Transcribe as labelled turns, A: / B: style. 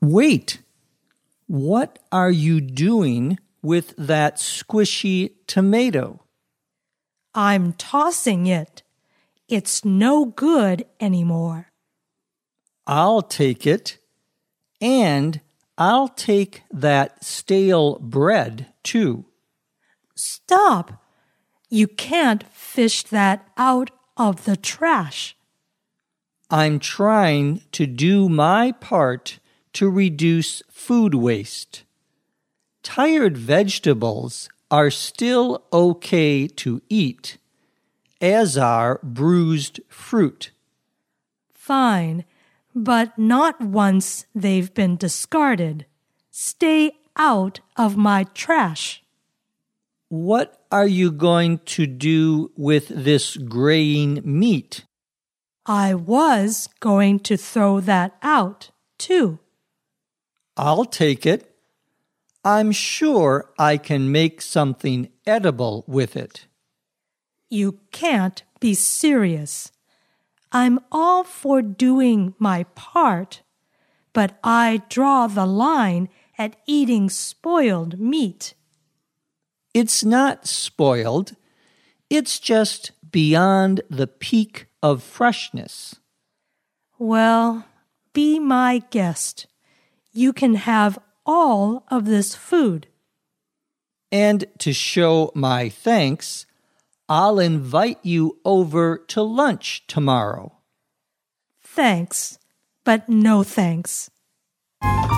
A: Wait, what are you doing with that squishy tomato?
B: I'm tossing it. It's no good anymore.
A: I'll take it, and I'll take that stale bread, too.
B: Stop! You can't fish that out of the trash.
A: I'm trying to do my part to reduce food waste. Tired vegetables are still okay to eat, as are bruised fruit.
B: Fine, but not once they've been discarded. Stay out of my trash.
A: What are you going to do with this graying meat?
B: I was going to throw that out, too.
A: I'll take it. I'm sure I can make something edible with it.
B: You can't be serious. I'm all for doing my part, but I draw the line at eating spoiled meat.
A: It's not spoiled. It's just beyond the peak of freshness.
B: Well, be my guest. You can have all of this food.
A: And to show my thanks, I'll invite you over to lunch tomorrow.
B: Thanks, but no thanks.